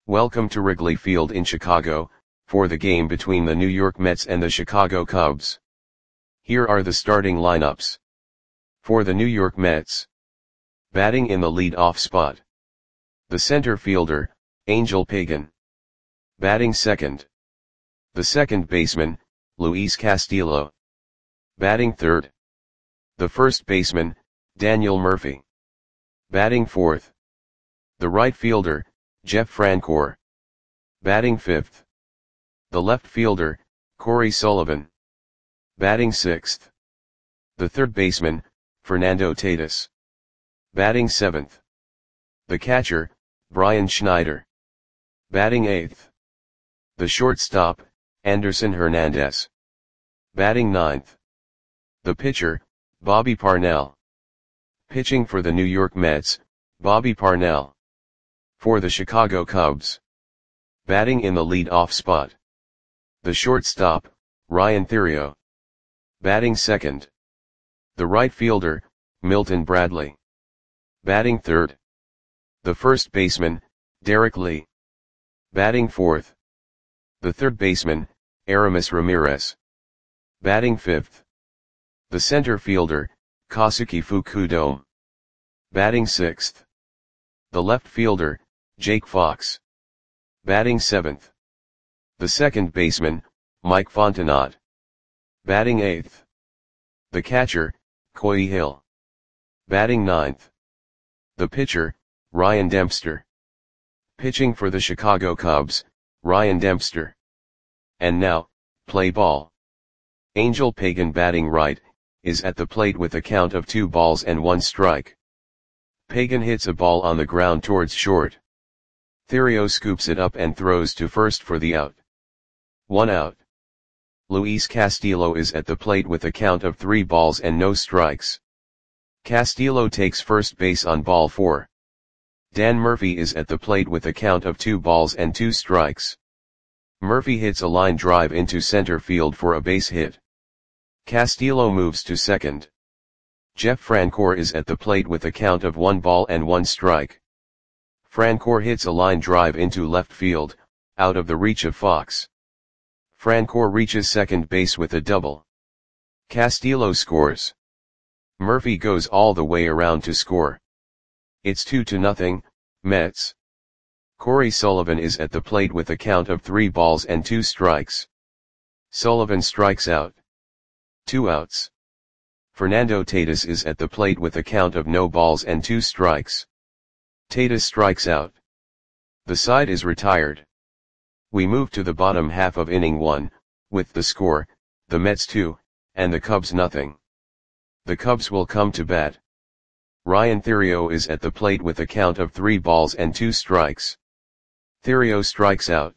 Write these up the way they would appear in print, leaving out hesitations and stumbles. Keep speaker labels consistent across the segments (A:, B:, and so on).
A: Welcome to Wrigley Field in Chicago, for the game between the New York Mets and the Chicago Cubs. Here are the starting lineups. For the New York Mets. Batting in the lead-off spot. The center fielder, Angel Pagan. Batting second. The second baseman, Luis Castillo. Batting third. The first baseman, Daniel Murphy. Batting fourth. The right fielder, Jeff Francoeur. Batting fifth. The left fielder, Corey Sullivan. Batting sixth. The third baseman, Fernando Tatis. Batting seventh. The catcher, Brian Schneider. Batting eighth. The shortstop, Anderson Hernandez. Batting ninth. The pitcher, Bobby Parnell. Pitching for the New York Mets, Bobby Parnell. For the Chicago Cubs. Batting in the lead-off spot. The shortstop, Ryan Theriot. Batting second. The right fielder, Milton Bradley. Batting third. The first baseman, Derek Lee. Batting fourth. The third baseman, Aramis Ramirez. Batting fifth. The center fielder, Kazuki Fukudome. Batting sixth. The left fielder, Jake Fox. Batting seventh. The second baseman, Mike Fontenot. Batting eighth. The catcher, Coy Hill. Batting ninth. The pitcher, Ryan Dempster. Pitching for the Chicago Cubs, Ryan Dempster. And now, play ball. Angel Pagan batting right, is at the plate with a count of 2 balls and 1 strike. Pagan hits a ball on the ground towards short. Theriot scoops it up and throws to first for the out. 1 out. Luis Castillo is at the plate with a count of 3 balls and no strikes. Castillo takes first base on ball 4. Dan Murphy is at the plate with a count of 2 balls and 2 strikes. Murphy hits a line drive into center field for a base hit. Castillo moves to second. Jeff Francoeur is at the plate with a count of 1 ball and 1 strike. Francoeur hits a line drive into left field, out of the reach of Fox. Francoeur reaches second base with a double. Castillo scores. Murphy goes all the way around to score. It's 2-0, Mets. Corey Sullivan is at the plate with a count of 3 balls and 2 strikes. Sullivan strikes out. 2 outs. Fernando Tatis is at the plate with a count of no balls and 2 strikes. Tatis strikes out. The side is retired. We move to the bottom half of inning 1, with the score, the Mets 2, and the Cubs nothing. The Cubs will come to bat. Ryan Theriot is at the plate with a count of 3 balls and 2 strikes. Theriot strikes out.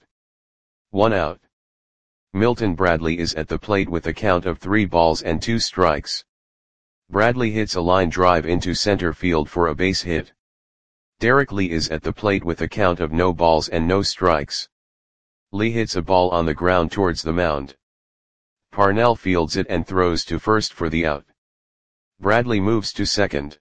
A: 1 out. Milton Bradley is at the plate with a count of 3 balls and 2 strikes. Bradley hits a line drive into center field for a base hit. Derek Lee is at the plate with a count of no balls and no strikes. Lee hits a ball on the ground towards the mound. Parnell fields it and throws to first for the out. Bradley moves to second.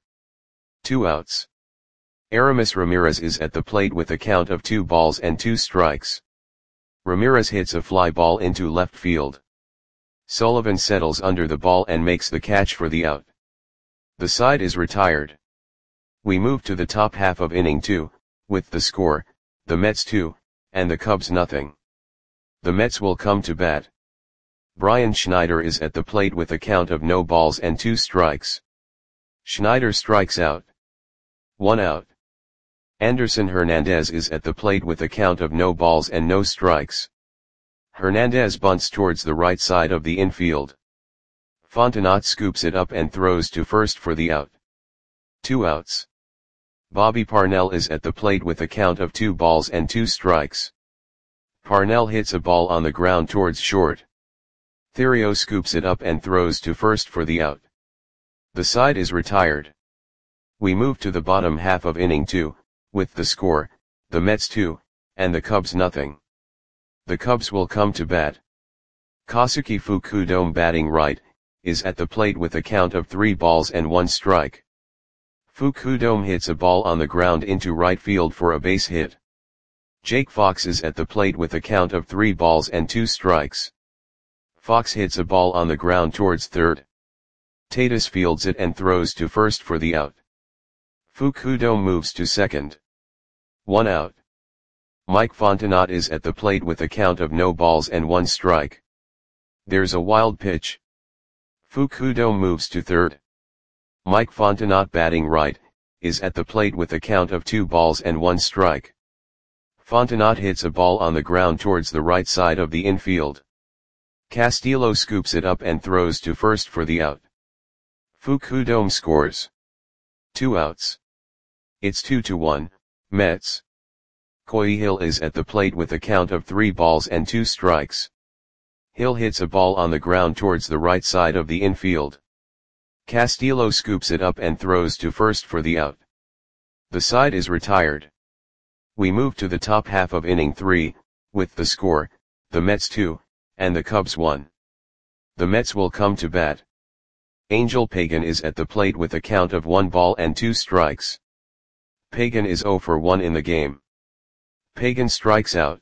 A: 2 outs. Aramis Ramirez is at the plate with a count of 2 balls and 2 strikes. Ramirez hits a fly ball into left field. Sullivan settles under the ball and makes the catch for the out. The side is retired. We move to the top half of inning 2, with the score, the Mets 2, and the Cubs nothing. The Mets will come to bat. Brian Schneider is at the plate with a count of no balls and 2 strikes. Schneider strikes out. 1 out. Anderson Hernandez is at the plate with a count of no balls and no strikes. Hernandez bunts towards the right side of the infield. Fontenot scoops it up and throws to first for the out. 2 outs. Bobby Parnell is at the plate with a count of 2 balls and 2 strikes. Parnell hits a ball on the ground towards short. Theriot scoops it up and throws to first for the out. The side is retired. We move to the bottom half of inning 2, with the score, the Mets 2, and the Cubs nothing. The Cubs will come to bat. Kazuki Fukudome batting right, is at the plate with a count of 3 balls and 1 strike. Fukudome hits a ball on the ground into right field for a base hit. Jake Fox is at the plate with a count of 3 balls and 2 strikes. Fox hits a ball on the ground towards third. Tatis fields it and throws to first for the out. Fukudo moves to second. 1 out. Mike Fontenot is at the plate with a count of no balls and 1 strike. There's a wild pitch. Fukudo moves to third. Mike Fontenot, batting right, is at the plate with a count of 2 balls and 1 strike. Fontenot hits a ball on the ground towards the right side of the infield. Castillo scoops it up and throws to first for the out. Fukudo scores. 2 outs. It's 2-1, Mets. Coy Hill is at the plate with a count of 3 balls and 2 strikes. Hill hits a ball on the ground towards the right side of the infield. Castillo scoops it up and throws to first for the out. The side is retired. We move to the top half of inning 3, with the score, the Mets 2, and the Cubs 1. The Mets will come to bat. Angel Pagan is at the plate with a count of 1 ball and 2 strikes. Pagan is 0 for 1 in the game. Pagan strikes out.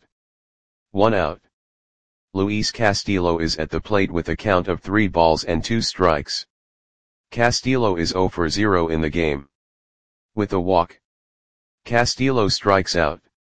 A: 1 out. Luis Castillo is at the plate with a count of 3 balls and 2 strikes. Castillo is 0 for 0 in the game. With a walk, Castillo strikes out.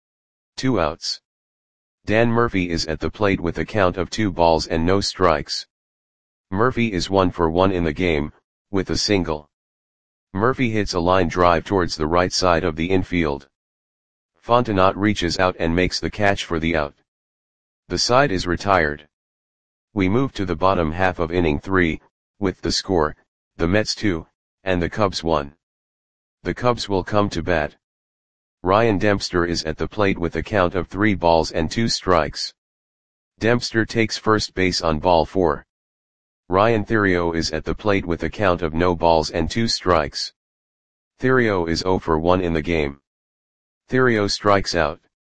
A: 2 outs. Dan Murphy is at the plate with a count of 2 balls and no strikes. Murphy is 1 for 1 in the game, with a single. Murphy hits a line drive towards the right side of the infield. Fontenot reaches out and makes the catch for the out. The side is retired. We move to the bottom half of inning 3, with the score, the Mets 2, and the Cubs 1. The Cubs will come to bat. Ryan Dempster is at the plate with a count of 3 balls and 2 strikes. Dempster takes first base on ball 4. Ryan Theriot is at the plate with a count of no balls and 2 strikes. Theriot is 0 for 1 in the game. Theriot strikes out.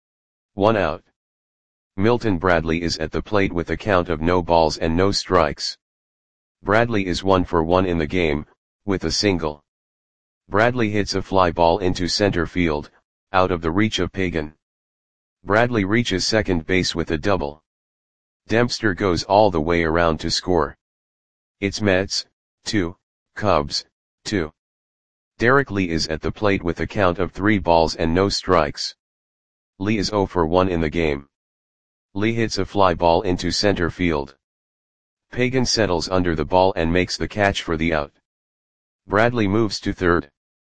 A: 1 out. Milton Bradley is at the plate with a count of no balls and no strikes. Bradley is 1 for 1 in the game, with a single. Bradley hits a fly ball into center field, out of the reach of Pagan. Bradley reaches second base with a double. Dempster goes all the way around to score. It's Mets 2, Cubs 2. Derek Lee is at the plate with a count of 3 balls and no strikes. Lee is 0 for 1 in the game. Lee hits a fly ball into center field. Pagan settles under the ball and makes the catch for the out. Bradley moves to third.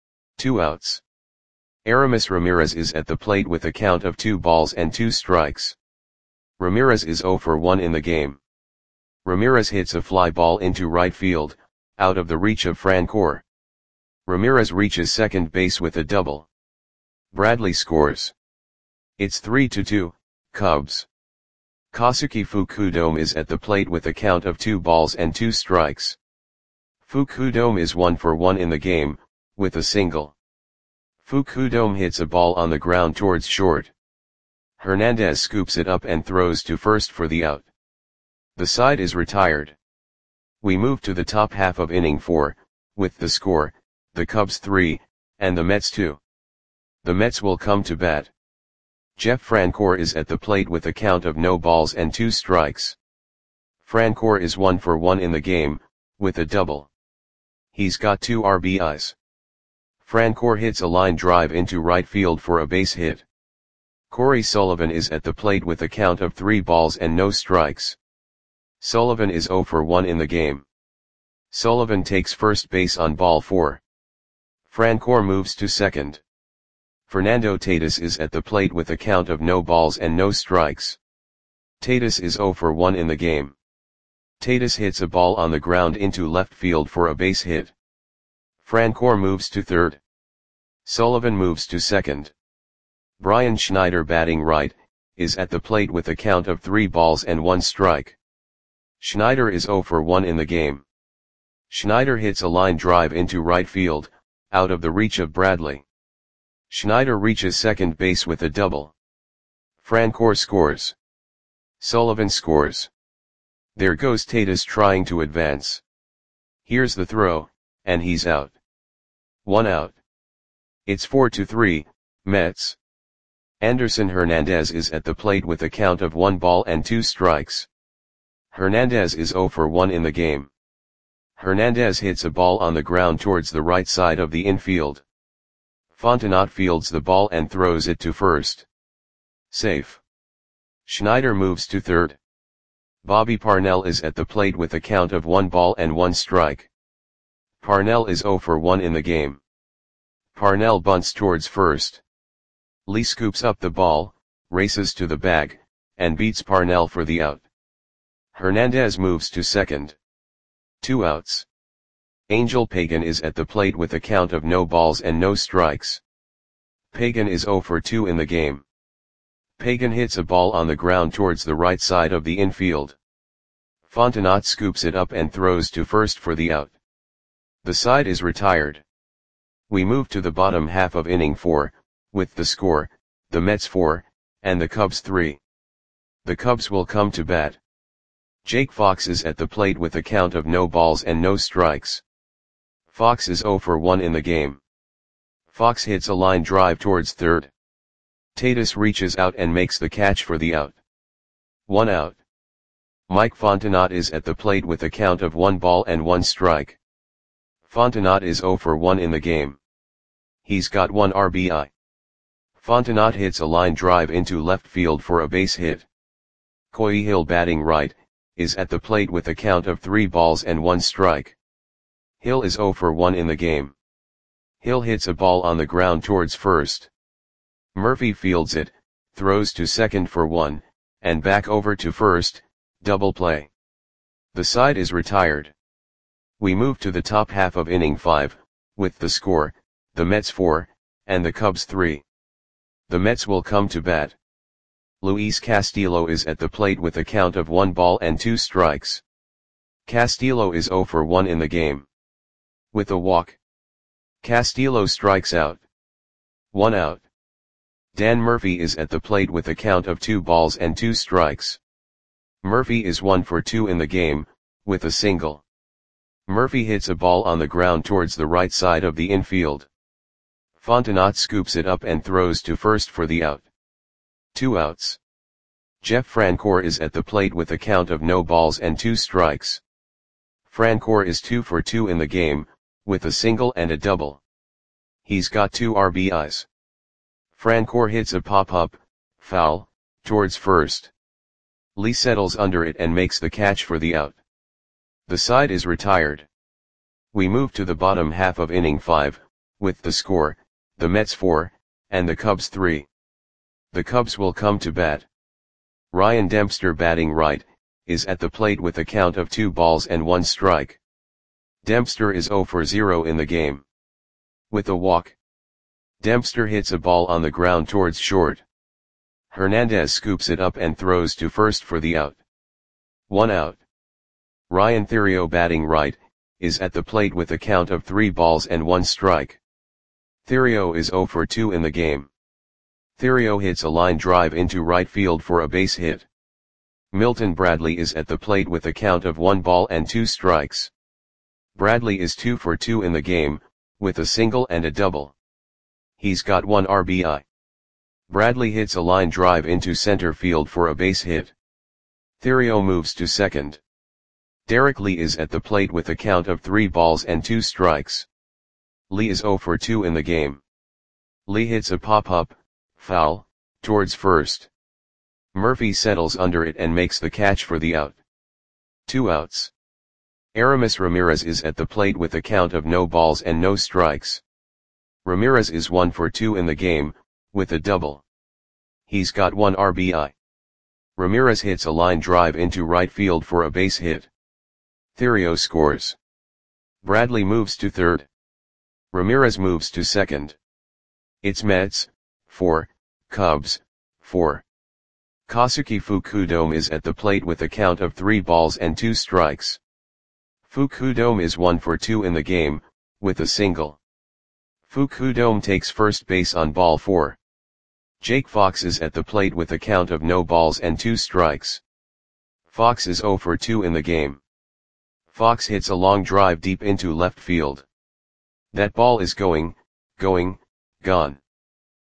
A: 2 outs. Aramis Ramirez is at the plate with a count of 2 balls and 2 strikes. Ramirez is 0 for 1 in the game. Ramirez hits a fly ball into right field, out of the reach of Francoeur. Ramirez reaches second base with a double. Bradley scores. It's 3-2, Cubs. Kosuke Fukudome is at the plate with a count of 2 balls and 2 strikes. Fukudome is 1 for 1 in the game, with a single. Fukudome hits a ball on the ground towards short. Hernandez scoops it up and throws to first for the out. The side is retired. We move to the top half of inning 4, with the score, the Cubs 3, and the Mets 2. The Mets will come to bat. Jeff Francoeur is at the plate with a count of no balls and 2 strikes. Francoeur is 1 for 1 in the game, with a double. He's got 2 RBIs. Francoeur hits a line drive into right field for a base hit. Corey Sullivan is at the plate with a count of 3 balls and no strikes. Sullivan is 0 for 1 in the game. Sullivan takes first base on ball 4. Francoeur moves to second. Fernando Tatis is at the plate with a count of no balls and no strikes. Tatis is 0 for 1 in the game. Tatis hits a ball on the ground into left field for a base hit. Francoeur moves to third. Sullivan moves to second. Brian Schneider, batting right, is at the plate with a count of 3 balls and 1 strike. Schneider is 0 for 1 in the game. Schneider hits a line drive into right field, out of the reach of Bradley. Schneider reaches second base with a double. Francoeur scores. Sullivan scores. There goes Tatis trying to advance. Here's the throw, and he's out. 1 out. It's 4-3, Mets. Anderson Hernandez is at the plate with a count of 1 ball and 2 strikes. Hernandez is 0 for 1 in the game. Hernandez hits a ball on the ground towards the right side of the infield. Fontenot fields the ball and throws it to first. Safe. Schneider moves to third. Bobby Parnell is at the plate with a count of 1 ball and 1 strike. Parnell is 0 for 1 in the game. Parnell bunts towards first. Lee scoops up the ball, races to the bag, and beats Parnell for the out. Hernandez moves to second. 2 outs. Angel Pagan is at the plate with a count of no balls and no strikes. Pagan is 0 for 2 in the game. Pagan hits a ball on the ground towards the right side of the infield. Fontenot scoops it up and throws to first for the out. The side is retired. We move to the bottom half of inning 4, with the score, the Mets 4, and the Cubs 3. The Cubs will come to bat. Jake Fox is at the plate with a count of no balls and no strikes. Fox is 0 for 1 in the game. Fox hits a line drive towards third. Tatis reaches out and makes the catch for the out. 1 out. Mike Fontenot is at the plate with a count of 1 ball and 1 strike. Fontenot is 0 for 1 in the game. He's got 1 RBI. Fontenot hits a line drive into left field for a base hit. Coy Hill, batting right, is at the plate with a count of 3 balls and 1 strike. Hill is 0 for 1 in the game. Hill hits a ball on the ground towards first. Murphy fields it, throws to second for 1, and back over to first, double play. The side is retired. We move to the top half of inning 5, with the score, the Mets 4, and the Cubs 3. The Mets will come to bat. Luis Castillo is at the plate with a count of 1 ball and 2 strikes. Castillo is 0 for 1 in the game. With a walk, Castillo strikes out. 1 out. Dan Murphy is at the plate with a count of 2 balls and 2 strikes. Murphy is 1 for 2 in the game, with a single. Murphy hits a ball on the ground towards the right side of the infield. Fontenot scoops it up and throws to first for the out. 2 outs. Jeff Francoeur is at the plate with a count of no balls and 2 strikes. Francoeur is 2 for 2 in the game, with a single and a double. He's got 2 RBIs. Francoeur hits a pop-up, foul, towards first. Lee settles under it and makes the catch for the out. The side is retired. We move to the bottom half of inning 5, with the score, the Mets 4, and the Cubs 3. The Cubs will come to bat. Ryan Dempster, batting right, is at the plate with a count of 2 balls and 1 strike. Dempster is 0 for 0 in the game. With a walk, Dempster hits a ball on the ground towards short. Hernandez scoops it up and throws to first for the out. 1 out. Ryan Theriot, batting right, is at the plate with a count of 3 balls and 1 strike. Theriot is 0 for 2 in the game. Theriot hits a line drive into right field for a base hit. Milton Bradley is at the plate with a count of 1 ball and 2 strikes. Bradley is 2 for 2 in the game, with a single and a double. He's got 1 RBI. Bradley hits a line drive into center field for a base hit. Theriot moves to second. Derek Lee is at the plate with a count of 3 balls and 2 strikes. Lee is 0 for 2 in the game. Lee hits a pop-up, foul, towards first. Murphy settles under it and makes the catch for the out. 2 outs. Aramis Ramirez is at the plate with a count of no balls and no strikes. Ramirez is 1 for 2 in the game, with a double. He's got 1 RBI. Ramirez hits a line drive into right field for a base hit. Theriot scores. Bradley moves to third. Ramirez moves to second. It's Mets 4, Cubs 4. Kosuke Fukudome is at the plate with a count of 3 balls and 2 strikes. Fukudome is 1 for 2 in the game, with a single. Fukudome takes first base on ball 4. Jake Fox is at the plate with a count of no balls and 2 strikes. Fox is 0 for 2 in the game. Fox hits a long drive deep into left field. That ball is gone.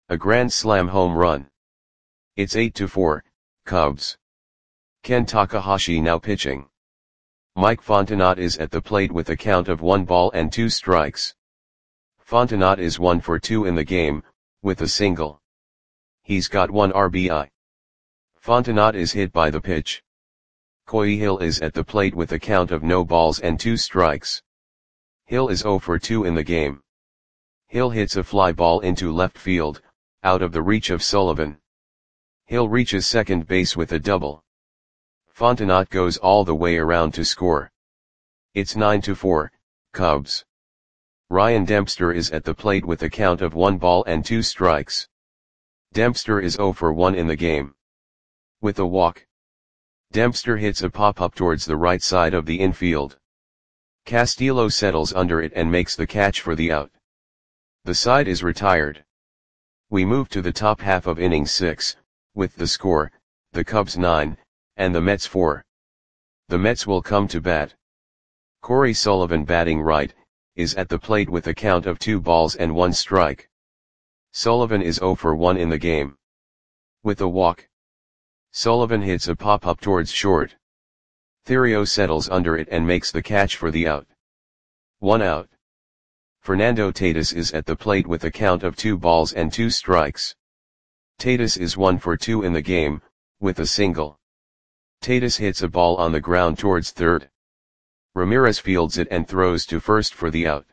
A: A grand slam home run. It's 8-4, Cubs. Ken Takahashi now pitching. Mike Fontenot is at the plate with a count of 1 ball and 2 strikes. Fontenot is 1 for 2 in the game, with a single. He's got 1 RBI. Fontenot is hit by the pitch. Coy Hill is at the plate with a count of no balls and 2 strikes. Hill is 0 for 2 in the game. Hill hits a fly ball into left field, out of the reach of Sullivan. Hill reaches second base with a double. Fontenot goes all the way around to score. It's 9-4, Cubs. Ryan Dempster is at the plate with a count of 1 ball and 2 strikes. Dempster is 0 for 1 in the game. With a walk, Dempster hits a pop-up towards the right side of the infield. Castillo settles under it and makes the catch for the out. The side is retired. We move to the top half of inning 6, with the score, the Cubs 9, and the Mets 4. The Mets will come to bat. Corey Sullivan, batting right, is at the plate with a count of 2 balls and 1 strike. Sullivan is 0 for 1 in the game. With a walk, Sullivan hits a pop-up towards short. Theriot settles under it and makes the catch for the out. 1 out. Fernando Tatis is at the plate with a count of 2 balls and 2 strikes. Tatis is 1 for 2 in the game, with a single. Tatis hits a ball on the ground towards third. Ramirez fields it and throws to first for the out.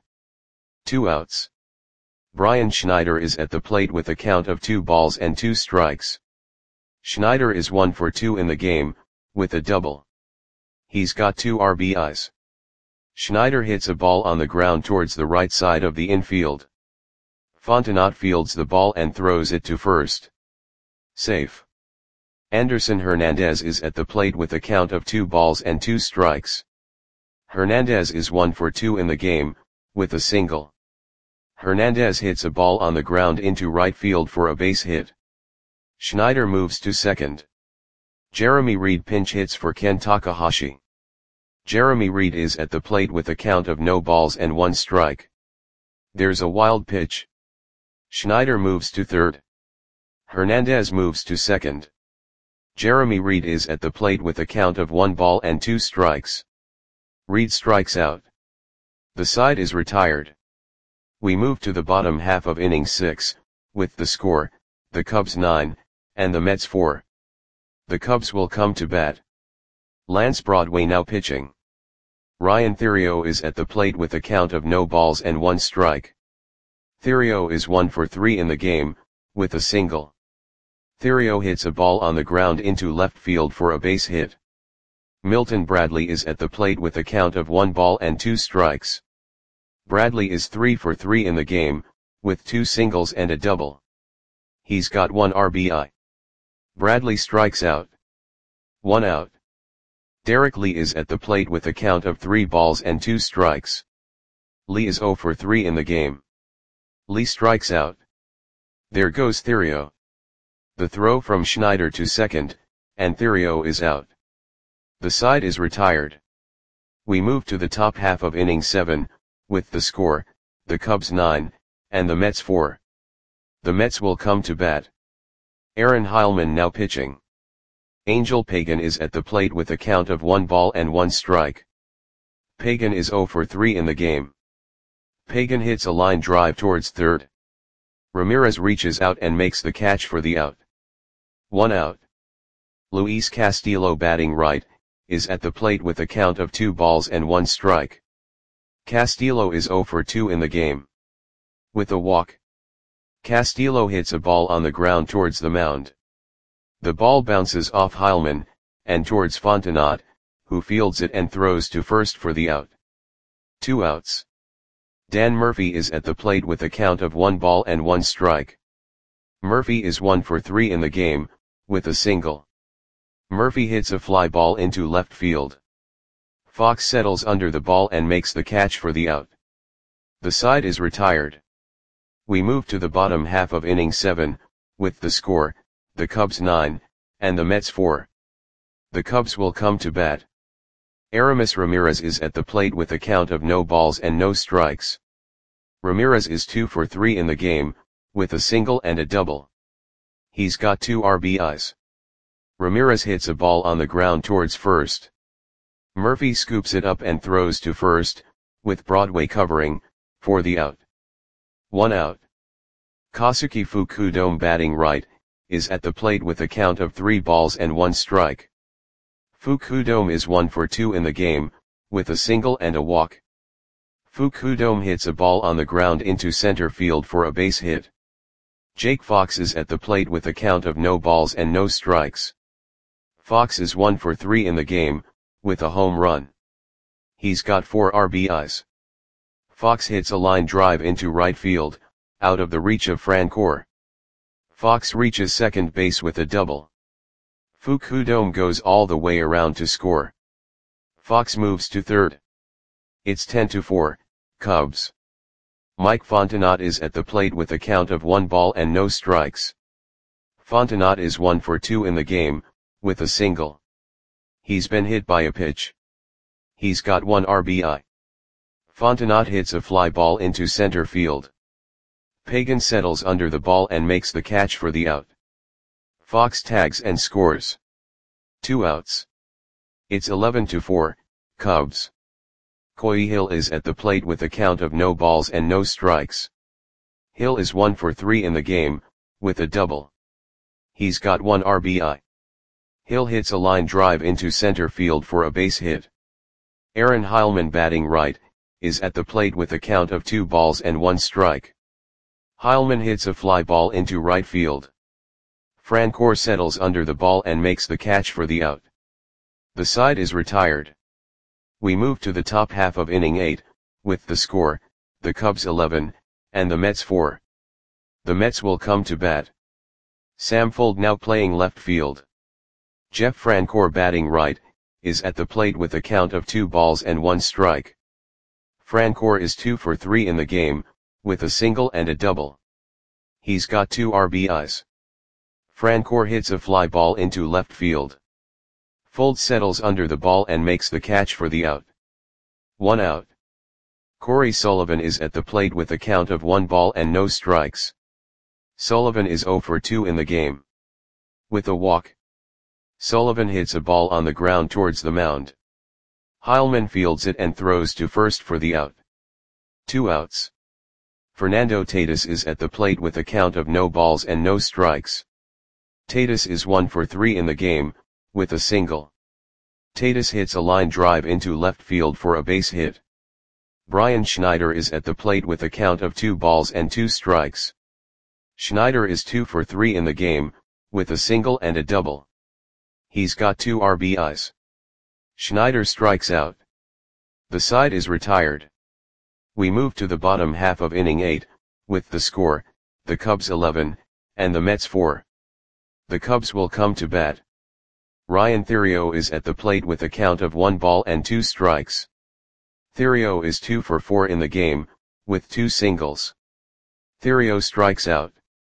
A: 2 outs. Brian Schneider is at the plate with a count of 2 balls and 2 strikes. Schneider is 1 for 2 in the game, with a double. He's got 2 RBIs. Schneider hits a ball on the ground towards the right side of the infield. Fontenot fields the ball and throws it to first. Safe. Anderson Hernandez is at the plate with a count of 2 balls and 2 strikes. Hernandez is 1 for 2 in the game, with a single. Hernandez hits a ball on the ground into right field for a base hit. Schneider moves to second. Jeremy Reed pinch hits for Ken Takahashi. Jeremy Reed is at the plate with a count of no balls and 1 strike. There's a wild pitch. Schneider moves to third. Hernandez moves to second. Jeremy Reed is at the plate with a count of 1 ball and 2 strikes. Reed strikes out. The side is retired. We move to the bottom half of inning 6, with the score, the Cubs 9, and the Mets 4. The Cubs will come to bat. Lance Broadway now pitching. Ryan Theriot is at the plate with a count of no balls and 1 strike. Theriot is 1 for 3 in the game, with a single. Theriot hits a ball on the ground into left field for a base hit. Milton Bradley is at the plate with a count of 1 ball and 2 strikes. Bradley is 3 for 3 in the game, with 2 singles and a double. He's got 1 RBI. Bradley strikes out. 1 out. Derek Lee is at the plate with a count of 3 balls and 2 strikes. Lee is 0 for 3 in the game. Lee strikes out. There goes Theriot. The throw from Schneider to second, and Theriot is out. The side is retired. We move to the top half of inning 7, with the score, the Cubs 9, and the Mets 4. The Mets will come to bat. Aaron Heilman now pitching. Angel Pagan is at the plate with a count of 1 ball and 1 strike. Pagan is 0 for 3 in the game. Pagan hits a line drive towards third. Ramirez reaches out and makes the catch for the out. 1 out. Luis Castillo, batting right, is at the plate with a count of 2 balls and 1 strike. Castillo is 0 for 2 in the game. With a walk, Castillo hits a ball on the ground towards the mound. The ball bounces off Heilman, and towards Fontenot, who fields it and throws to first for the out. 2 outs. Dan Murphy is at the plate with a count of 1 ball and 1 strike. Murphy is 1 for 3 in the game, with a single. Murphy hits a fly ball into left field. Fox settles under the ball and makes the catch for the out. The side is retired. We move to the bottom half of inning 7, with the score, the Cubs 9, and the Mets 4. The Cubs will come to bat. Aramis Ramirez is at the plate with a count of no balls and no strikes. Ramirez is 2 for 3 in the game, with a single and a double. He's got 2 RBIs. Ramirez hits a ball on the ground towards first. Murphy scoops it up and throws to first, with Broadway covering, for the out. 1 out. Kazuki Fukudome, batting right, is at the plate with a count of 3 balls and 1 strike. Fukudome is 1 for 2 in the game, with a single and a walk. Fukudome hits a ball on the ground into center field for a base hit. Jake Fox is at the plate with a count of no balls and no strikes. Fox is 1 for 3 in the game, with a home run. He's got 4 RBIs. Fox hits a line drive into right field, out of the reach of Francoeur. Fox reaches second base with a double. Fukudome goes all the way around to score. Fox moves to third. It's 10-4, Cubs. Mike Fontenot is at the plate with a count of 1 ball and no strikes. Fontenot is 1 for 2 in the game, with a single. He's been hit by a pitch. He's got 1 RBI. Fontenot hits a fly ball into center field. Pagan settles under the ball and makes the catch for the out. Fox tags and scores. 2 outs. It's 11-4, Cubs. Coy Hill is at the plate with a count of no balls and no strikes. Hill is 1 for 3 in the game, with a double. He's got 1 RBI. Hill hits a line drive into center field for a base hit. Aaron Heilman, batting right, is at the plate with a count of 2 balls and 1 strike. Heilman hits a fly ball into right field. Francoeur settles under the ball and makes the catch for the out. The side is retired. We move to the top half of inning 8, with the score, the Cubs 11, and the Mets 4. The Mets will come to bat. Sam Fuld, now playing left field. Jeff Francoeur, batting right, is at the plate with a count of 2 balls and 1 strike. Francoeur is 2 for 3 in the game, with a single and a double. He's got 2 RBIs. Francoeur hits a fly ball into left field. Fuld settles under the ball and makes the catch for the out. 1 out. Corey Sullivan is at the plate with a count of 1 ball and no strikes. Sullivan is 0 for 2 in the game. With a walk. Sullivan hits a ball on the ground towards the mound. Heilman fields it and throws to first for the out. 2 outs. Fernando Tatis is at the plate with a count of no balls and no strikes. Tatis is 1 for 3 in the game, with a single. Tatis hits a line drive into left field for a base hit. Brian Schneider is at the plate with a count of 2 balls and 2 strikes. Schneider is 2 for 3 in the game, with a single and a double. He's got 2 RBIs. Schneider strikes out. The side is retired. We move to the bottom half of inning 8, with the score, the Cubs 11, and the Mets 4. The Cubs will come to bat. Ryan Theriot is at the plate with a count of 1 ball and 2 strikes. Theriot is 2 for 4 in the game, with 2 singles. Theriot strikes out.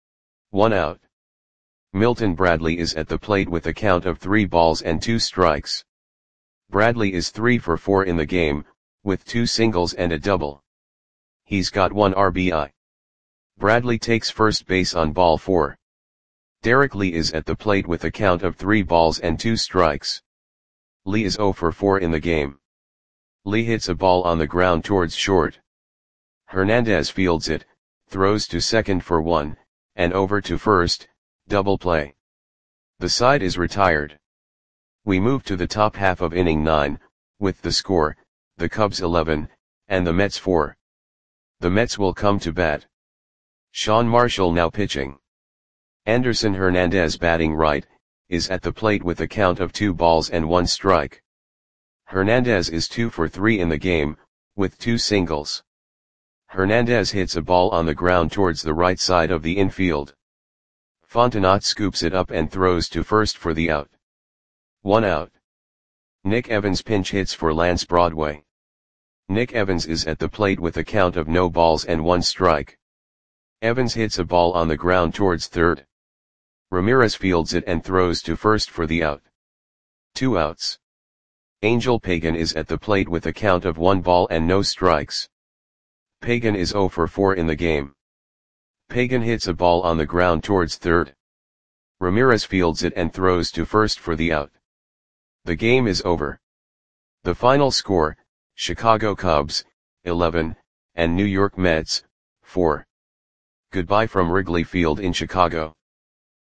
A: 1 out. Milton Bradley is at the plate with a count of 3 balls and 2 strikes. Bradley is 3 for 4 in the game, with 2 singles and a double. He's got 1 RBI. Bradley takes first base on ball 4. Derek Lee is at the plate with a count of 3 balls and 2 strikes. Lee is 0 for 4 in the game. Lee hits a ball on the ground towards short. Hernandez fields it, throws to second for 1, and over to first, double play. The side is retired. We move to the top half of inning 9, with the score, the Cubs 11, and the Mets 4. The Mets will come to bat. Sean Marshall now pitching. Anderson Hernandez, batting right, is at the plate with a count of 2 balls and 1 strike. Hernandez is 2 for 3 in the game, with 2 singles. Hernandez hits a ball on the ground towards the right side of the infield. Fontenot scoops it up and throws to first for the out. 1 out. Nick Evans pinch hits for Lance Broadway. Nick Evans is at the plate with a count of no balls and 1 strike. Evans hits a ball on the ground towards third. Ramirez fields it and throws to first for the out. 2 outs. Angel Pagan is at the plate with a count of 1 ball and no strikes. Pagan is 0 for 4 in the game. Pagan hits a ball on the ground towards third. Ramirez fields it and throws to first for the out. The game is over. The final score, Chicago Cubs, 11, and New York Mets, 4. Goodbye from Wrigley Field in Chicago.